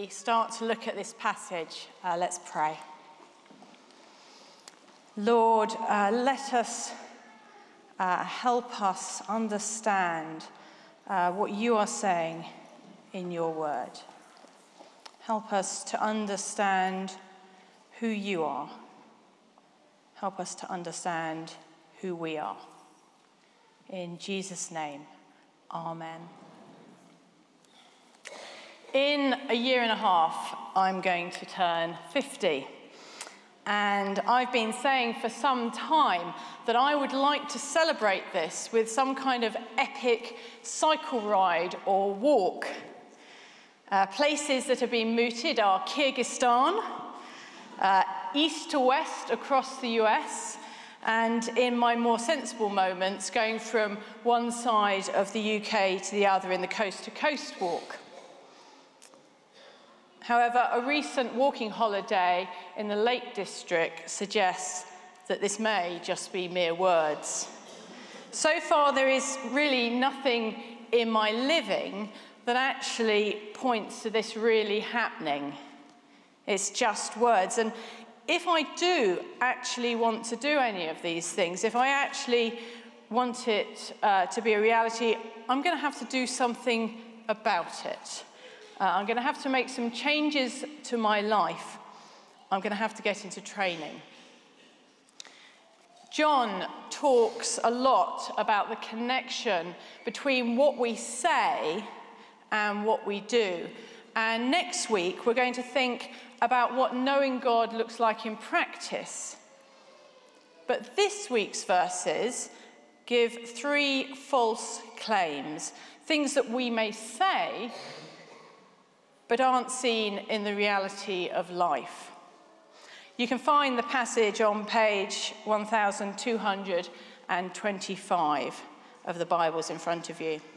we start to look at this passage, let's pray. Lord, let us help us understand what you are saying in your word. Help us to understand who you are. Help us to understand who we are. In Jesus' name, amen. In a year and a half, I'm going to turn 50. And I've been saying for some time that I would like to celebrate this with some kind of epic cycle ride or walk. Places that have been mooted are Kyrgyzstan, east to west across the US, and in my more sensible moments, going from one side of the UK to the other in the coast-to-coast walk. However, a recent walking holiday in the Lake District suggests that this may just be mere words. So far, there is really nothing in my living that actually points to this really happening. It's just words. And if I do actually want to do any of these things, if I actually want it to be a reality, I'm going to have to do something about it. I'm going to have to make some changes to my life. I'm going to have to get into training. John talks a lot about the connection between what we say and what we do. And next week, we're going to think about what knowing God looks like in practice. But this week's verses give 3 false claims, things that we may say, but aren't seen in the reality of life. You can find the passage on page 1225 of the Bibles in front of you.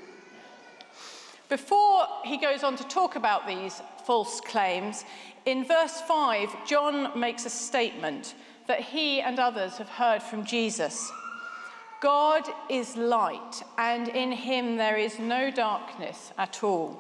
Before he goes on to talk about these false claims, in verse 5, John makes a statement that he and others have heard from Jesus. God is light, and in him there is no darkness at all.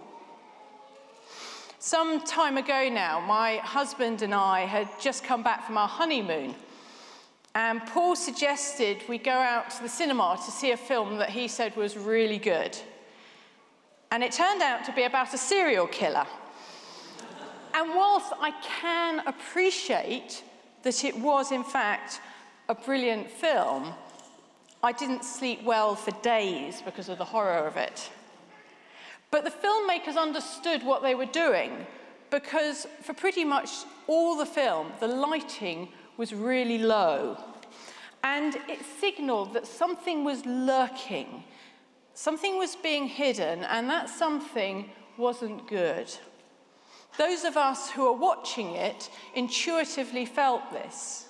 Some time ago now, my husband and I had just come back from our honeymoon, and Paul suggested we go out to the cinema to see a film that he said was really good. And it turned out to be about a serial killer. And whilst I can appreciate that it was, in fact, a brilliant film, I didn't sleep well for days because of the horror of it. But the filmmakers understood what they were doing, because for pretty much all the film, the lighting was really low. And it signaled that something was lurking, something was being hidden, and that something wasn't good. Those of us who are watching it intuitively felt this.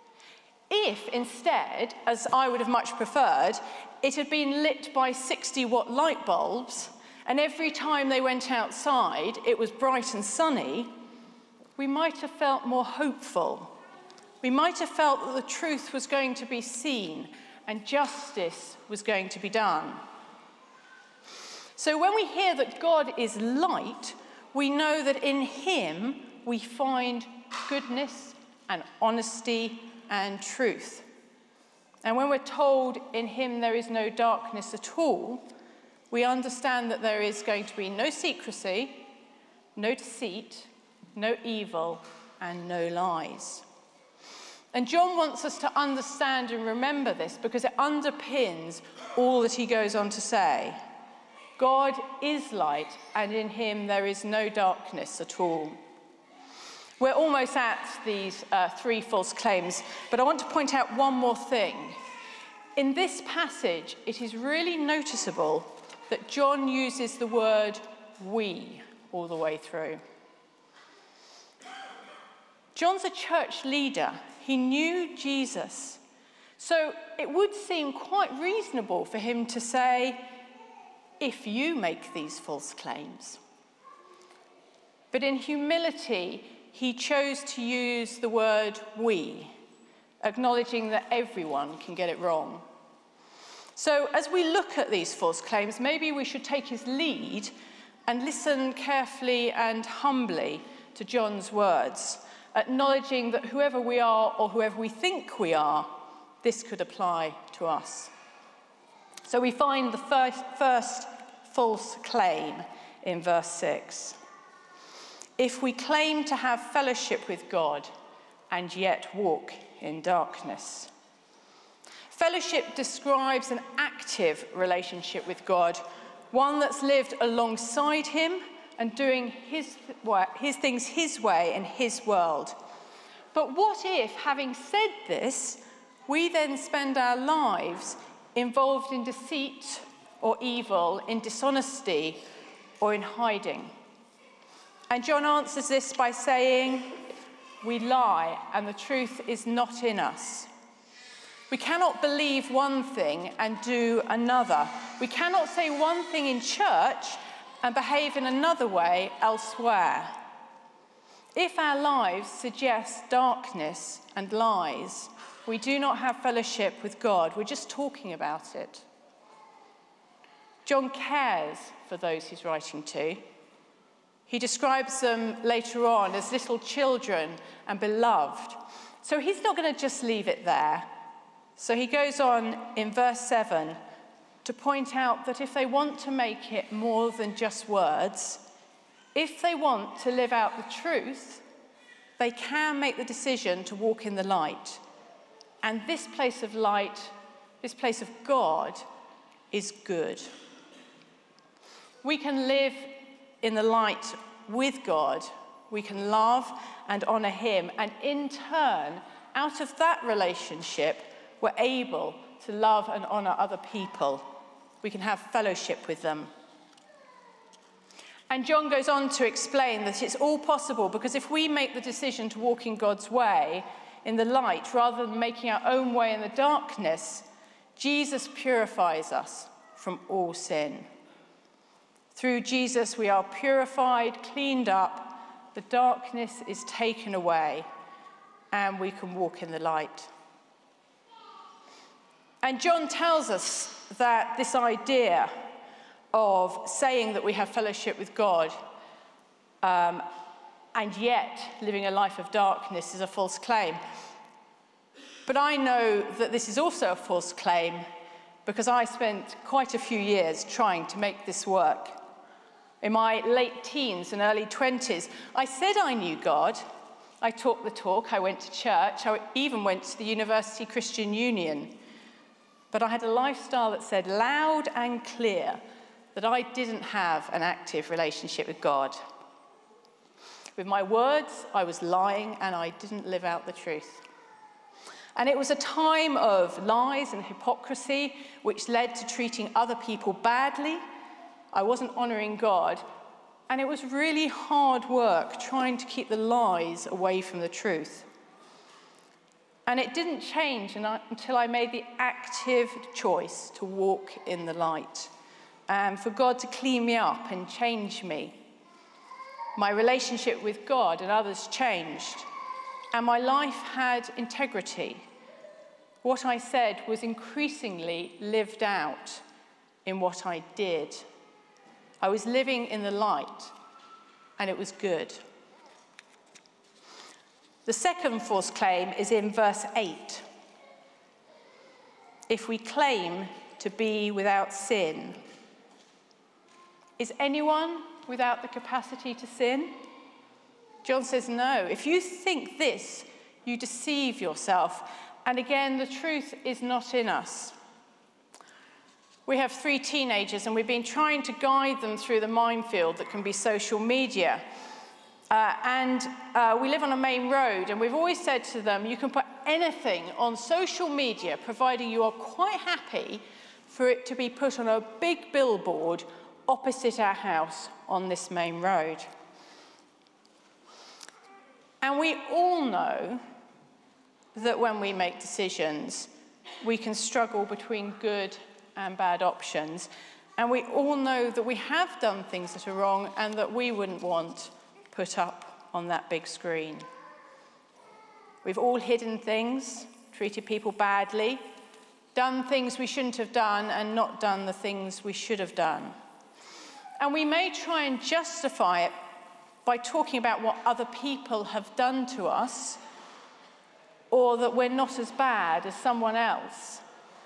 If instead, as I would have much preferred, it had been lit by 60-watt light bulbs, and every time they went outside, it was bright and sunny, we might have felt more hopeful. We might have felt that the truth was going to be seen and justice was going to be done. So when we hear that God is light, we know that in him we find goodness and honesty and truth. And when we're told in him there is no darkness at all, we understand that there is going to be no secrecy, no deceit, no evil, and no lies. And John wants us to understand and remember this because it underpins all that he goes on to say. God is light, and in him there is no darkness at all. We're almost at these 3 false claims, but I want to point out one more thing. In this passage, it is really noticeable that John uses the word we all the way through. John's a church leader. He knew Jesus. So it would seem quite reasonable for him to say, if you make these false claims. But in humility, he chose to use the word we, acknowledging that everyone can get it wrong. So as we look at these false claims, maybe we should take his lead and listen carefully and humbly to John's words, acknowledging that whoever we are or whoever we think we are, this could apply to us. So we find the first false claim in verse 6. If we claim to have fellowship with God and yet walk in darkness. Fellowship describes an active relationship with God, one that's lived alongside him and doing his things his way in his world. But what if, having said this, we then spend our lives involved in deceit or evil, in dishonesty or in hiding? And John answers this by saying, we lie and the truth is not in us. We cannot believe one thing and do another. We cannot say one thing in church and behave in another way elsewhere. If our lives suggest darkness and lies, we do not have fellowship with God. We're just talking about it. John cares for those he's writing to. He describes them later on as little children and beloved. So he's not going to just leave it there. So he goes on in verse 7 to point out that if they want to make it more than just words, if they want to live out the truth, they can make the decision to walk in the light. And this place of light, this place of God, is good. We can live in the light with God. We can love and honour him. And in turn, out of that relationship, we're able to love and honour other people. We can have fellowship with them. And John goes on to explain that it's all possible because if we make the decision to walk in God's way, in the light, rather than making our own way in the darkness, Jesus purifies us from all sin. Through Jesus, we are purified, cleaned up, the darkness is taken away, and we can walk in the light. And John tells us that this idea of saying that we have fellowship with God and yet living a life of darkness is a false claim. But I know that this is also a false claim because I spent quite a few years trying to make this work. In my late teens and early 20s, I said I knew God. I talked the talk, I went to church, I even went to the University Christian Union. But I had a lifestyle that said loud and clear that I didn't have an active relationship with God. With my words, I was lying and I didn't live out the truth. And it was a time of lies and hypocrisy, which led to treating other people badly. I wasn't honouring God. And it was really hard work trying to keep the lies away from the truth. And it didn't change until I made the active choice to walk in the light and for God to clean me up and change me. My relationship with God and others changed, and my life had integrity. What I said was increasingly lived out in what I did. I was living in the light, and it was good. The second false claim is in verse 8. If we claim to be without sin, is anyone without the capacity to sin? John says no. If you think this, you deceive yourself. And again, the truth is not in us. We have 3 teenagers, and we've been trying to guide them through the minefield that can be social media. We live on a main road, and we've always said to them, you can put anything on social media, providing you are quite happy for it to be put on a big billboard opposite our house on this main road. And we all know that when we make decisions, we can struggle between good and bad options. And we all know that we have done things that are wrong and that we wouldn't want put up on that big screen. We've all hidden things, treated people badly, done things we shouldn't have done, and not done the things we should have done. And we may try and justify it by talking about what other people have done to us, or that we're not as bad as someone else.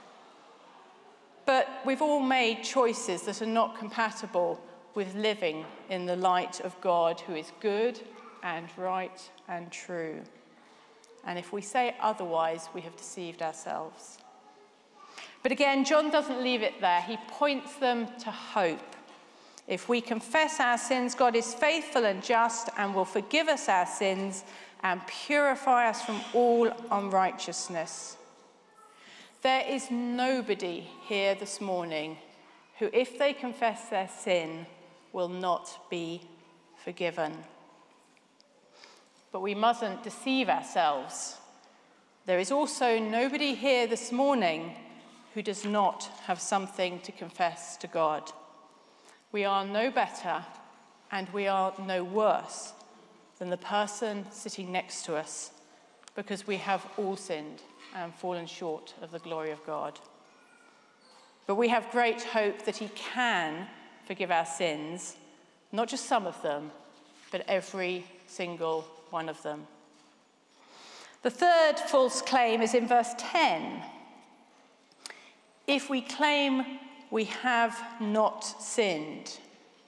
But we've all made choices that are not compatible with living in the light of God, who is good and right and true. And if we say otherwise, we have deceived ourselves. But again, John doesn't leave it there. He points them to hope. If we confess our sins, God is faithful and just and will forgive us our sins and purify us from all unrighteousness. There is nobody here this morning who, if they confess their sin, will not be forgiven. But we mustn't deceive ourselves. There is also nobody here this morning who does not have something to confess to God. We are no better and we are no worse than the person sitting next to us, because we have all sinned and fallen short of the glory of God. But we have great hope that he can forgive our sins, not just some of them, but every single one of them. The third false claim is in verse 10. If we claim we have not sinned.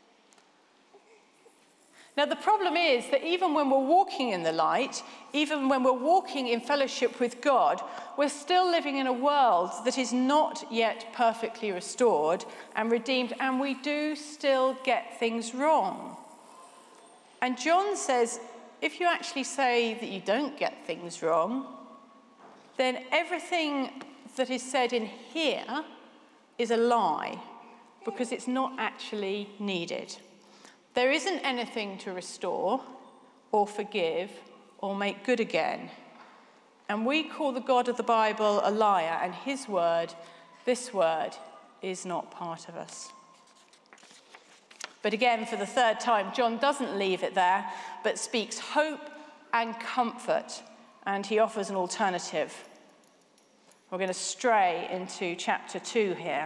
Now, the problem is that even when we're walking in the light, even when we're walking in fellowship with God, we're still living in a world that is not yet perfectly restored and redeemed, and we do still get things wrong. And John says, if you actually say that you don't get things wrong, then everything that is said in here is a lie, because it's not actually needed. There isn't anything to restore or forgive or make good again. And we call the God of the Bible a liar, and his word, this word, is not part of us. But again, for the third time, John doesn't leave it there, but speaks hope and comfort, and he offers an alternative. We're going to stray into chapter 2 here.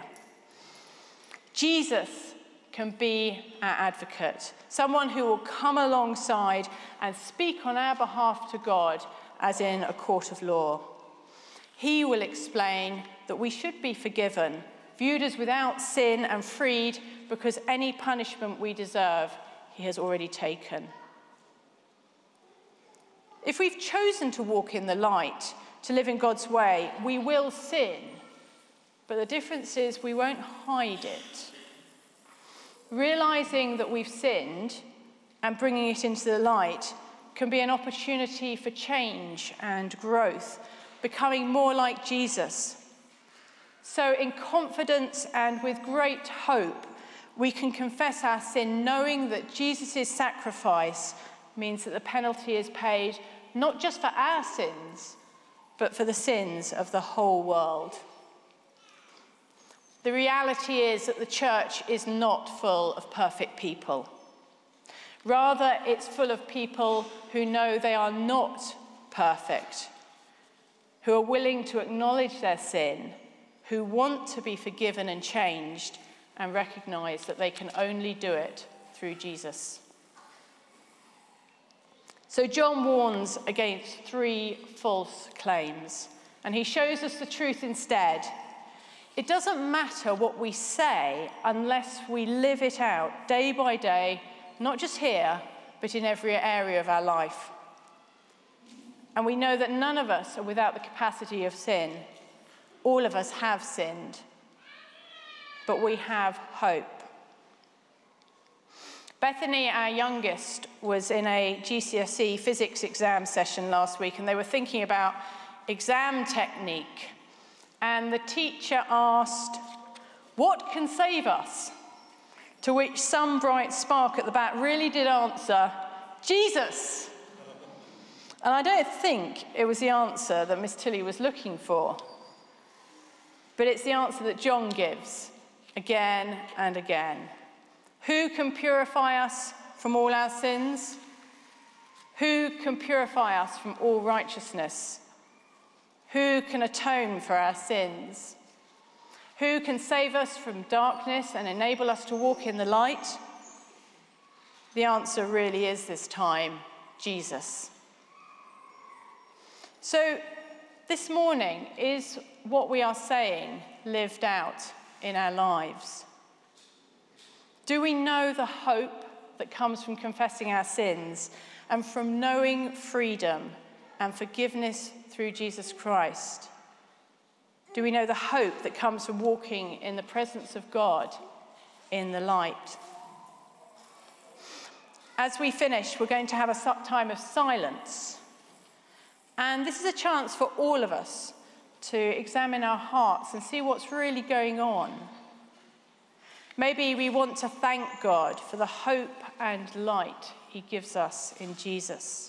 Jesus can be our advocate, someone who will come alongside and speak on our behalf to God as in a court of law. He will explain that we should be forgiven, viewed as without sin and freed, because any punishment we deserve, he has already taken. If we've chosen to walk in the light, to live in God's way, we will sin. But the difference is we won't hide it. Realizing that we've sinned and bringing it into the light can be an opportunity for change and growth, becoming more like Jesus. So in confidence and with great hope, we can confess our sin, knowing that Jesus' sacrifice means that the penalty is paid not just for our sins, but for the sins of the whole world. The reality is that the church is not full of perfect people. Rather, it's full of people who know they are not perfect, who are willing to acknowledge their sin, who want to be forgiven and changed, and recognize that they can only do it through Jesus. So John warns against 3 false claims, and he shows us the truth instead. It doesn't matter what we say unless we live it out day by day, not just here, but in every area of our life. And we know that none of us are without the capacity of sin. All of us have sinned, but we have hope. Bethany, our youngest, was in a GCSE physics exam session last week, and they were thinking about exam technique. And the teacher asked, "What can save us?" To which some bright spark at the back really did answer, "Jesus." And I don't think it was the answer that Miss Tilly was looking for, but it's the answer that John gives again and again. Who can purify us from all our sins? Who can purify us from all righteousness? Who can atone for our sins? Who can save us from darkness and enable us to walk in the light? The answer really is this time, Jesus. So this morning, is what we are saying lived out in our lives? Do we know the hope that comes from confessing our sins and from knowing freedom and forgiveness through Jesus Christ? Do we know the hope that comes from walking in the presence of God in the light? As we finish, we're going to have a time of silence. And this is a chance for all of us to examine our hearts and see what's really going on. Maybe we want to thank God for the hope and light he gives us in Jesus.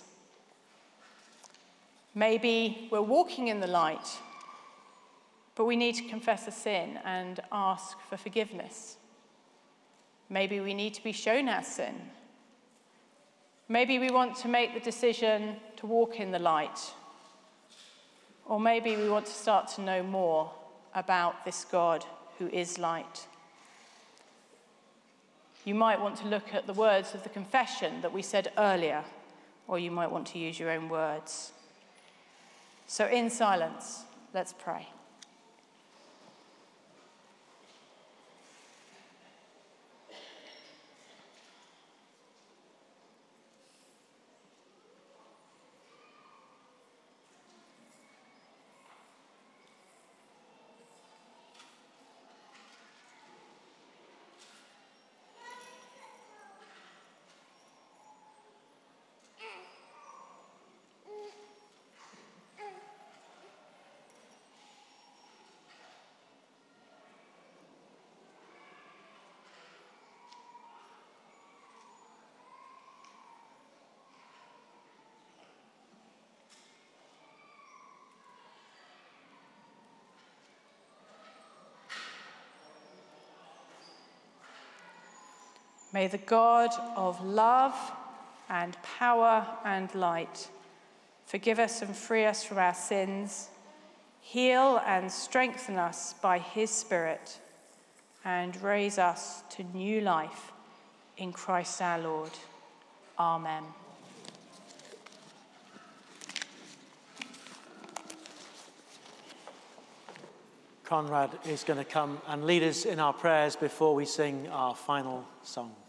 Maybe we're walking in the light, but we need to confess a sin and ask for forgiveness. Maybe we need to be shown our sin. Maybe we want to make the decision to walk in the light. Or maybe we want to start to know more about this God who is light. You might want to look at the words of the confession that we said earlier, or you might want to use your own words. So in silence, let's pray. May the God of love and power and light forgive us and free us from our sins, heal and strengthen us by his Spirit, and raise us to new life in Christ our Lord. Amen. Conrad is going to come and lead us in our prayers before we sing our final song.